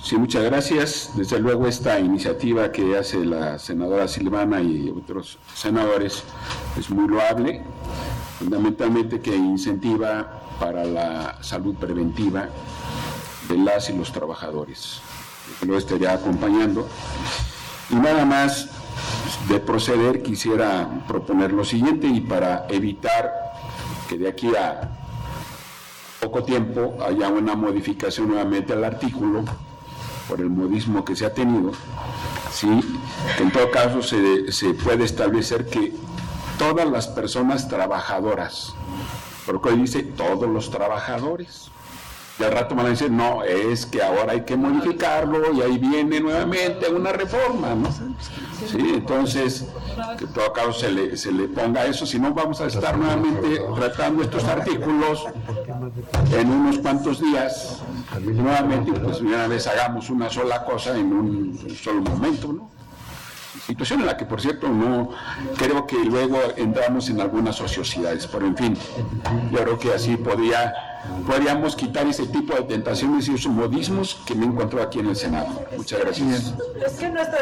Sí, muchas gracias. Desde luego esta iniciativa que hace la senadora Silvana y otros senadores es muy loable, fundamentalmente que incentiva para la salud preventiva de las y los trabajadores. Lo estaría acompañando. Y nada más de proceder, quisiera proponer lo siguiente, y para evitar que de aquí a poco tiempo haya una modificación nuevamente al artículo, por el modismo que se ha tenido, ¿sí? Que en todo caso se puede establecer que todas las personas trabajadoras, porque hoy dice todos los trabajadores, y al rato van a decir, no, es que ahora hay que modificarlo y ahí viene nuevamente una reforma, ¿no? Sí, entonces, que en todo caso se le ponga eso, si no vamos a estar nuevamente tratando estos artículos en unos cuantos días, nuevamente, pues una vez hagamos una sola cosa en un solo momento, ¿no? Situación en la que, por cierto, no creo que luego entramos en algunas ociosidades, pero en fin, yo creo que así podríamos quitar ese tipo de tentaciones y esos modismos que me encontró aquí en el Senado. Muchas gracias. Es que no está